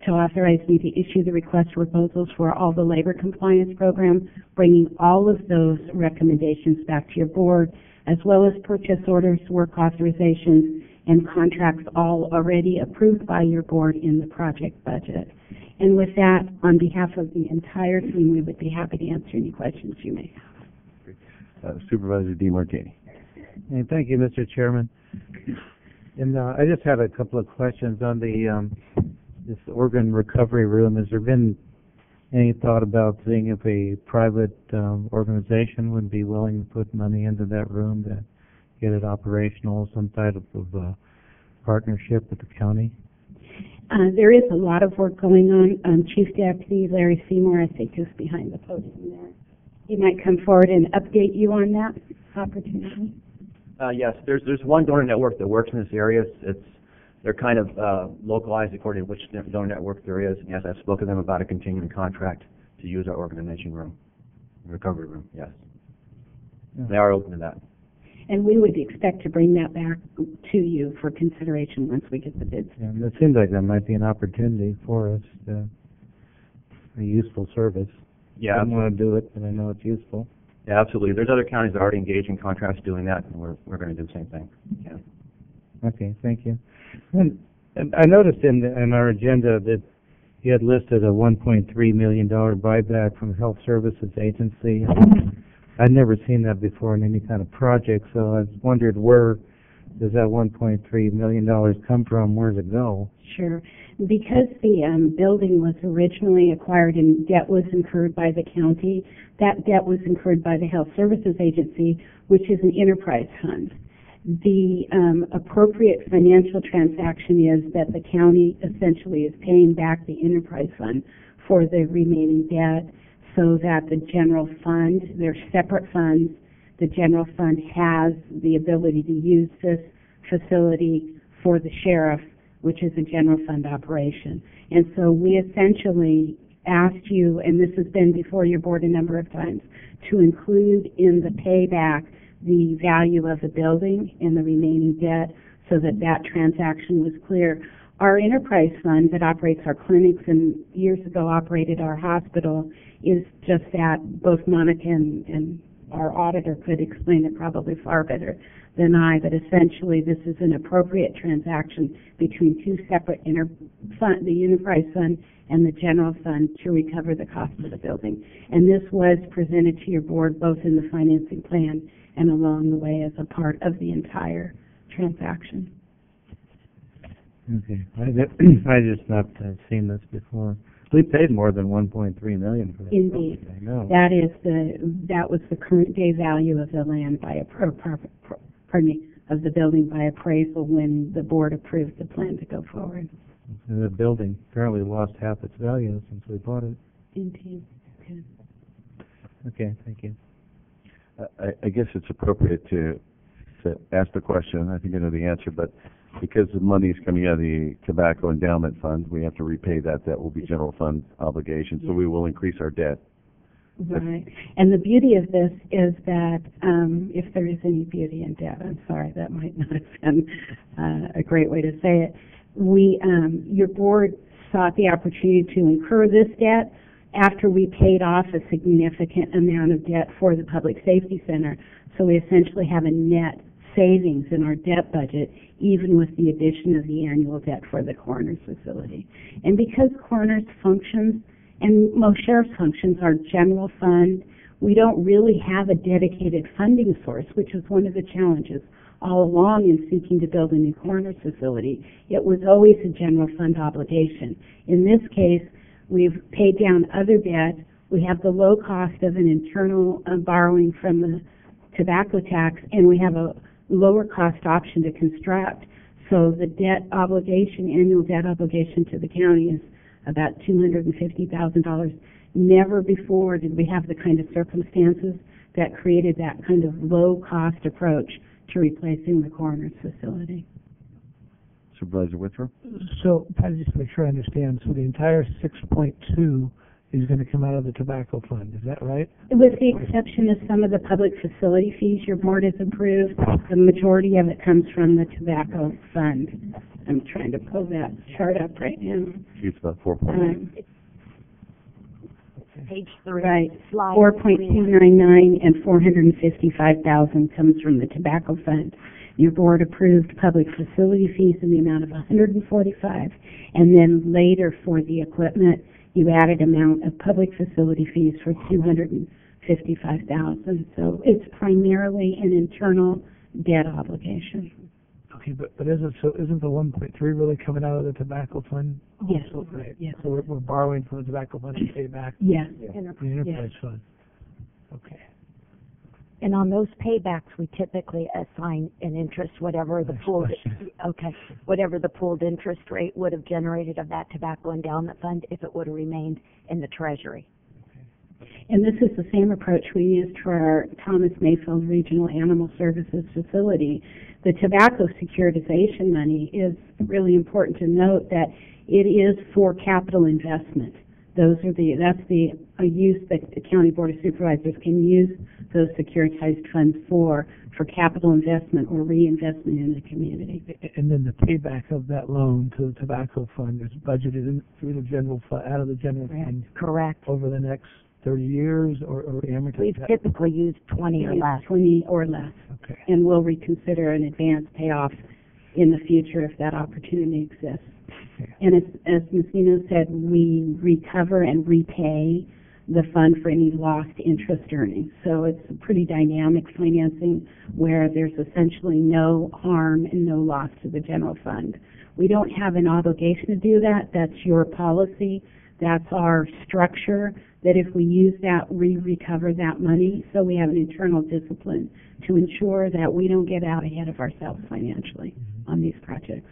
Speaker 11: to authorize me to issue the request proposals for all the labor compliance program, bringing all of those recommendations back to your board, as well as purchase orders, work authorizations, and contracts all already approved by your board in the project budget. And with that, on behalf of the entire team, we would be happy to answer any questions you may have.
Speaker 14: Supervisor DeMartini.
Speaker 15: And thank you, Mr. Chairman. And I just have a couple of questions on the this organ recovery room. Has there been any thought about seeing if a private organization would be willing to put money into that room to get it operational, some type of partnership with the county?
Speaker 11: There is a lot of work going on. Chief Deputy Larry Seymour, I think, is behind the podium there. He might come forward and update you on that opportunity.
Speaker 16: Yes, there's one donor network that works in this area. They're kind of localized according to which donor network there is. And yes, I've spoken to them about a continuing contract to use our organization room, recovery room. Yes, they are open to that.
Speaker 11: And we would expect to bring that back to you for consideration once we get the bids.
Speaker 15: Yeah, it seems like that might be an opportunity for us, a useful service.
Speaker 16: Yeah,
Speaker 15: I don't want to do it, but I know it's useful.
Speaker 16: Yeah, absolutely. There's other counties that are already engaged in contracts doing that, and we're going to do the same thing. Yeah.
Speaker 15: Okay, thank you. And I noticed in our agenda that you had listed a $1.3 million buyback from Health Services Agency. I'd never seen that before in any kind of project, so I wondered, where does that $1.3 million come from? Where does it go?
Speaker 11: Sure. Because the building was originally acquired and debt was incurred by the county, that debt was incurred by the Health Services Agency, which is an enterprise fund. The appropriate financial transaction is that the county essentially is paying back the enterprise fund for the remaining debt, so that the general fund, they're separate funds, the general fund has the ability to use this facility for the sheriff, which is a general fund operation. And so we essentially asked you, and this has been before your board a number of times, to include in the payback the value of the building and the remaining debt so that that transaction was clear. Our enterprise fund that operates our clinics and years ago operated our hospital is just that. Both Monica and our auditor could explain it probably far better than I, but essentially this is an appropriate transaction between two separate the enterprise fund and the general fund to recover the cost of the building. And this was presented to your board both in the financing plan and along the way as a part of the entire transaction.
Speaker 15: Okay, I just not seen this before. We paid more than $1.3 million for this.
Speaker 11: Indeed,
Speaker 15: I know.
Speaker 11: That was the current day value of the land of the building by appraisal when the board approved the plan to go forward.
Speaker 15: The building apparently lost half its value since we bought it.
Speaker 11: Indeed. Okay.
Speaker 15: Okay, thank you.
Speaker 14: I guess it's appropriate to ask the question. I think I know the answer, but because the money is coming out of the tobacco endowment fund, we have to repay that. That will be general fund obligation, so we will increase our debt.
Speaker 11: Right. And the beauty of this is that if there is any beauty in debt, I'm sorry, that might not have been a great way to say it. Your board sought the opportunity to incur this debt after we paid off a significant amount of debt for the Public Safety Center. So we essentially have a net savings in our debt budget, even with the addition of the annual debt for the coroner's facility. And because coroner's functions and most sheriff's functions are general fund, we don't really have a dedicated funding source, which was one of the challenges all along in seeking to build a new coroner's facility. It was always a general fund obligation. In this case, we've paid down other debt. We have the low cost of an internal borrowing from the tobacco tax, and we have a lower cost option to construct. So the debt obligation, annual debt obligation to the county is about $250,000. Never before did we have the kind of circumstances that created that kind of low cost approach to replacing the coroner's facility.
Speaker 14: Supervisor Withrow?
Speaker 17: So, Patty, just to make sure I understand, so the entire 6.2 is going to come out of the tobacco fund, is that right?
Speaker 11: With the exception of some of the public facility fees your board has approved, the majority of it comes from the tobacco fund. I'm trying to pull that chart up right now.
Speaker 14: It's about 4.8.
Speaker 18: Page 3.
Speaker 11: Right.
Speaker 18: Slide
Speaker 11: 4.299 and 455,000 comes from the tobacco fund. Your board approved public facility fees in the amount of 145, and then later for the equipment, you added amount of public facility fees for 255,000. So it's primarily an internal debt obligation.
Speaker 17: Okay, but isn't the 1.3 really coming out of the tobacco fund?
Speaker 11: Yes.
Speaker 17: Also, right.
Speaker 11: Yes.
Speaker 17: So we're borrowing from the tobacco fund to pay back.
Speaker 11: Yes.
Speaker 17: The enterprise fund. Okay.
Speaker 18: And on those paybacks, we typically assign an interest, whatever the whatever the pooled interest rate would have generated of that tobacco endowment fund if it would have remained in the Treasury.
Speaker 11: And this is the same approach we used for our Thomas Mayfield Regional Animal Services facility. The tobacco securitization money is really important to note that it is for capital investment. That's a use that the County Board of Supervisors can use those securitized funds for capital investment or reinvestment in the community.
Speaker 17: And then the payback of that loan to the tobacco fund is budgeted through the general fund, out of the general fund.
Speaker 18: Correct.
Speaker 17: Over the next 30 years or amortize
Speaker 18: We've
Speaker 17: that?
Speaker 18: typically used 20 or less.
Speaker 11: 20 or less.
Speaker 17: Okay.
Speaker 11: And we'll reconsider an advance payoff in the future if that opportunity exists.
Speaker 17: Okay.
Speaker 11: And as Ms. Nino said, we recover and repay the fund for any lost interest earnings. So it's a pretty dynamic financing where there's essentially no harm and no loss to the general fund. We don't have an obligation to do that. That's your policy. That's our structure, that if we use that, we recover that money. So we have an internal discipline to ensure that we don't get out ahead of ourselves financially on these projects.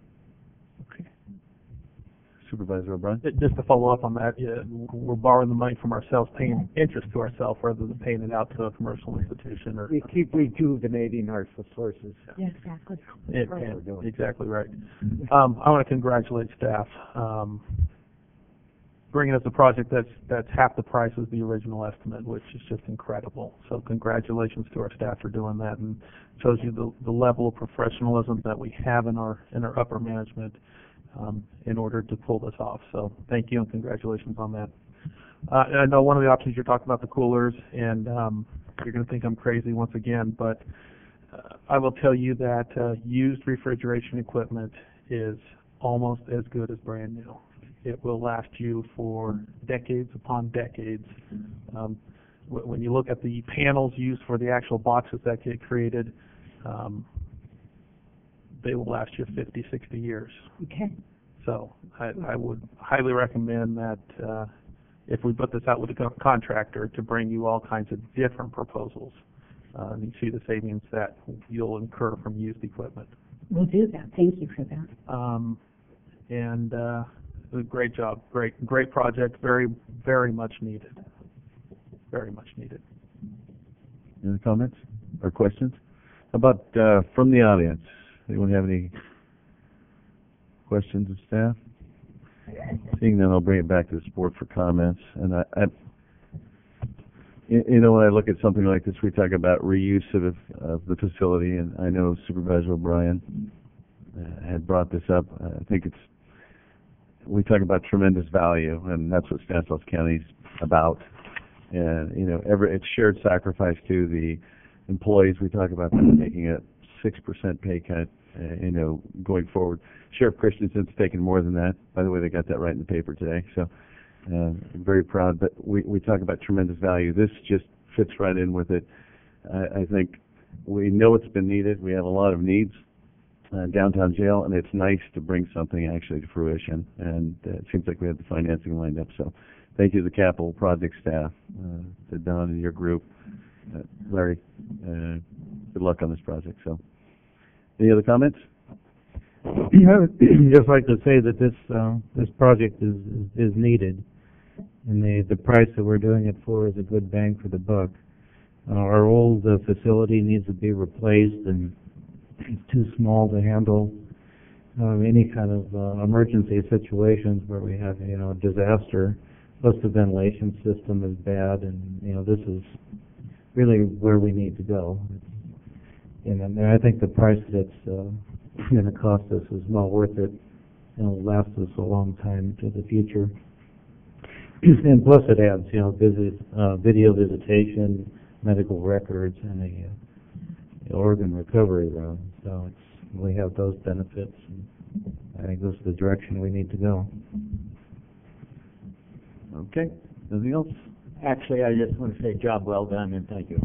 Speaker 14: Supervisor O'Brien?
Speaker 8: Just to follow up on that, we're borrowing the money from ourselves, paying interest to ourselves rather than paying it out to a commercial institution or.
Speaker 15: We keep rejuvenating our sources.
Speaker 11: Yes, exactly.
Speaker 8: Exactly right. I want to congratulate staff. Bringing us a project that's half the price of the original estimate, which is just incredible. So congratulations to our staff for doing that, and shows you the level of professionalism that we have in our upper management in order to pull this off. So thank you and congratulations on that. I know one of the options you're talking about the coolers, and you're going to think I'm crazy once again, but I will tell you that used refrigeration equipment is almost as good as brand new. It will last you for decades upon decades. When you look at the panels used for the actual boxes that get created, they will last you 50, 60 years.
Speaker 11: Okay.
Speaker 8: So I would highly recommend that if we put this out with a contractor to bring you all kinds of different proposals, and you see the savings that you'll incur from used equipment.
Speaker 11: We'll do that. Thank you for that.
Speaker 8: Great job. Great project. Very, very much needed. Very much needed.
Speaker 14: Any comments or questions? How about from the audience? Anyone have any questions of staff? Seeing none, I'll bring it back to this board for comments. And when I look at something like this, we talk about reuse of the facility, and I know Supervisor O'Brien had brought this up. I think we talk about tremendous value, and that's what Stanislaus County's about. And it's shared sacrifice to the employees. We talk about them taking a 6% pay cut, going forward. Sheriff Christensen's taken more than that. By the way, they got that right in the paper today. So, I'm very proud. But we talk about tremendous value. This just fits right in with it. I think we know it's been needed. We have a lot of needs. Downtown jail, and it's nice to bring something actually to fruition, and it seems like we have the financing lined up. So thank you to the capital project staff, to Don and your group. Larry, good luck on this project. So any other comments?
Speaker 15: I would just like to say that this project is needed, and the price that we're doing it for is a good bang for the buck. Our old facility needs to be replaced, and it's too small to handle any kind of emergency situations where we have a disaster. Plus the ventilation system is bad, and this is really where we need to go. And I think the price that's going to cost us is well worth it, and will last us a long time into the future. And plus it adds, video visitation, medical records, and a organ recovery room. So we have those benefits, and I think this is the direction we need to go.
Speaker 14: Okay, anything else?
Speaker 19: Actually, I just want to say job well done and thank you.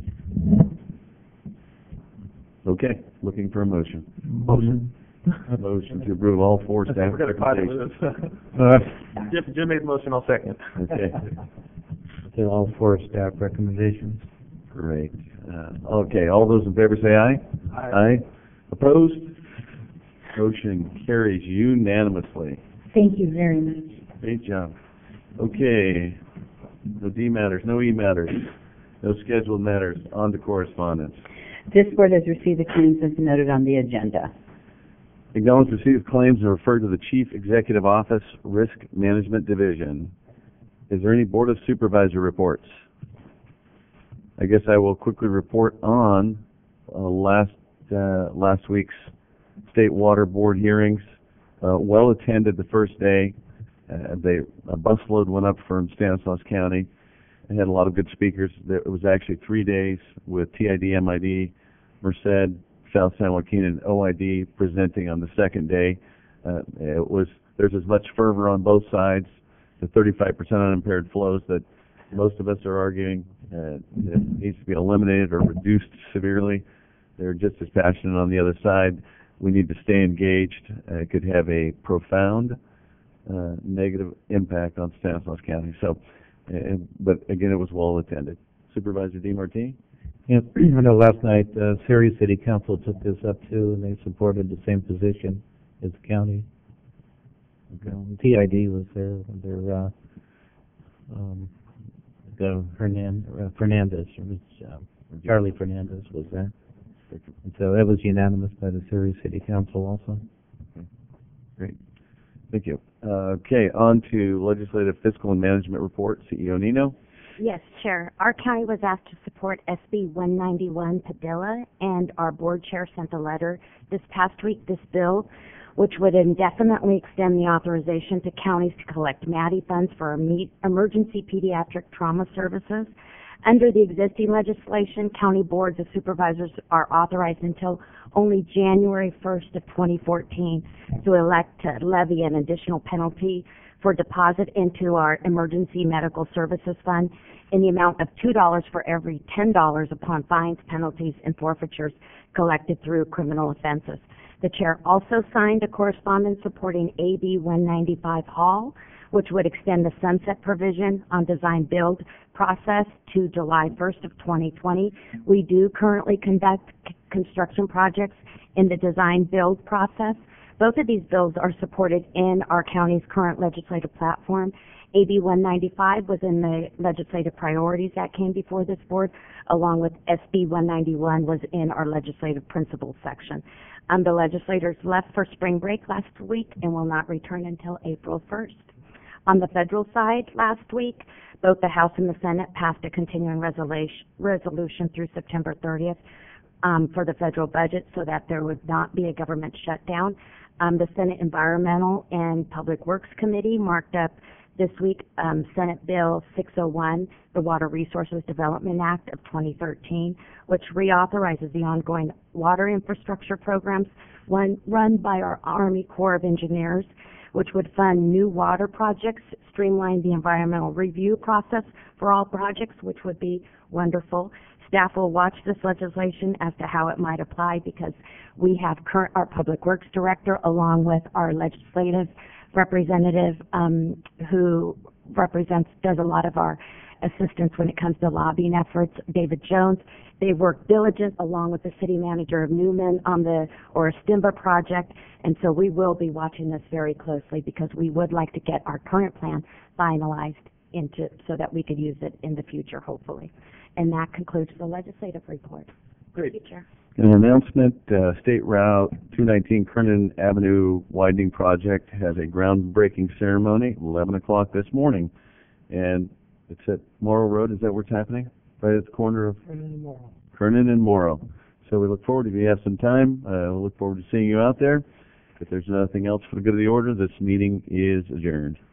Speaker 14: Okay, looking for a motion.
Speaker 8: Motion.
Speaker 14: Motion to approve all four staff
Speaker 8: We're going to fight
Speaker 14: recommendations.
Speaker 8: this. Jim made the motion, I'll second.
Speaker 14: Okay,
Speaker 15: To all four staff recommendations.
Speaker 14: great. Okay, all those in favor say aye.
Speaker 8: Aye.
Speaker 14: Opposed? Motion carries unanimously.
Speaker 11: Thank you very much.
Speaker 14: Great job. Okay, no D matters, no E matters, no scheduled matters, on to correspondence.
Speaker 20: This board has received the claims as noted on the agenda.
Speaker 14: Acknowledge receipt of claims and refer to the Chief Executive Office, Risk Management Division. Is there any Board of Supervisor reports? I guess I will quickly report on last week's State Water Board hearings. Well attended the first day. A busload went up from Stanislaus County and had a lot of good speakers. It was actually 3 days with TID, MID, Merced, South San Joaquin, and OID presenting on the second day. There's as much fervor on both sides, the 35% unimpaired flows that most of us are arguing it needs to be eliminated or reduced severely. They're just as passionate on the other side. We need to stay engaged. It could have a profound negative impact on Stanislaus County. So, but again, it was well attended. Supervisor DeMartini?
Speaker 15: Yeah, I know last night, Ceres City Council took this up too, and they supported the same position as the county. Okay. TID was there. Fernandez, Charlie Fernandez was there. And so that was unanimous by the Ceres City Council also.
Speaker 14: Okay. Great. Thank you. Okay, on to Legislative Fiscal and Management Report. CEO Nino.
Speaker 18: Yes, Chair. Our county was asked to support SB 191 Padilla, and our board chair sent a letter this past week. This bill, which would indefinitely extend the authorization to counties to collect MADI funds for emergency pediatric trauma services. Under the existing legislation, county boards of supervisors are authorized until only January 1st of 2014 to elect to levy an additional penalty for deposit into our emergency medical services fund in the amount of $2 for every $10 upon fines, penalties, and forfeitures collected through criminal offenses. The chair also signed a correspondence supporting AB 195 Hall, which would extend the sunset provision on design build process to July 1st of 2020. We do currently conduct construction projects in the design build process. Both of these bills are supported in our county's current legislative platform. AB 195 was in the legislative priorities that came before this board, along with SB 191 was in our legislative principles section. The legislators left for spring break last week and will not return until April 1st. On the federal side, last week, both the House and the Senate passed a continuing resolution through September 30th for the federal budget so that there would not be a government shutdown. The Senate Environmental and Public Works Committee marked up this week Senate Bill 601, the Water Resources Development Act of 2013, which reauthorizes the ongoing water infrastructure programs run by our Army Corps of Engineers, which would fund new water projects, streamline the environmental review process for all projects, which would be wonderful. Staff will watch this legislation as to how it might apply because we have our Public Works Director along with our legislative representative who does a lot of our assistance when it comes to lobbying efforts, David Jones. They work diligent along with the city manager of Newman on the Oristimba project, and so we will be watching this very closely because we would like to get our current plan finalized so that we could use it in the future, hopefully. And that concludes the legislative report.
Speaker 14: Great.
Speaker 18: Thank you, Chair.
Speaker 14: An announcement, State Route 219 Kernan Avenue widening project has a groundbreaking ceremony, 11 o'clock this morning. And it's at Morrow Road, is that where it's happening? Right at the corner of Kernan and Morrow. So we look forward, if you have some time, we'll look forward to seeing you out there. If there's nothing else for the good of the order, this meeting is adjourned.